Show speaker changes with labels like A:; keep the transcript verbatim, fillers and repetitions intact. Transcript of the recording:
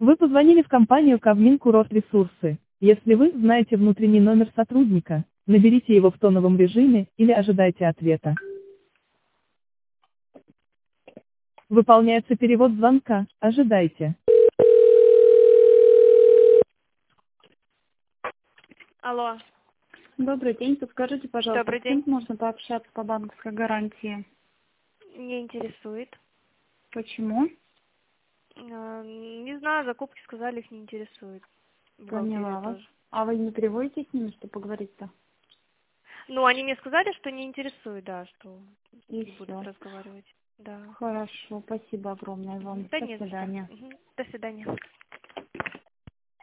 A: Вы позвонили в компанию Кавмин Курорт Ресурсы. Если вы знаете внутренний номер сотрудника, наберите его в тоновом режиме или ожидайте ответа. Выполняется перевод звонка. Ожидайте.
B: Алло,
C: Добрый день. Подскажите, пожалуйста,
B: добрый
C: с кем
B: день.
C: можно пообщаться по банковской гарантии?
B: Не интересует.
C: Почему?
B: А, Не знаю, закупки сказали, их не интересует. Бухгалтерия
C: Поняла вас.
B: тоже.
C: А вы не переводите с ними, что поговорить-то?
B: Ну, они мне сказали, что не интересует, да, что
C: И
B: не будут
C: все.
B: разговаривать. Да.
C: Хорошо. Спасибо огромное вам.
B: Да
C: До
B: не за что.
C: свидания.
B: Мгм. До свидания.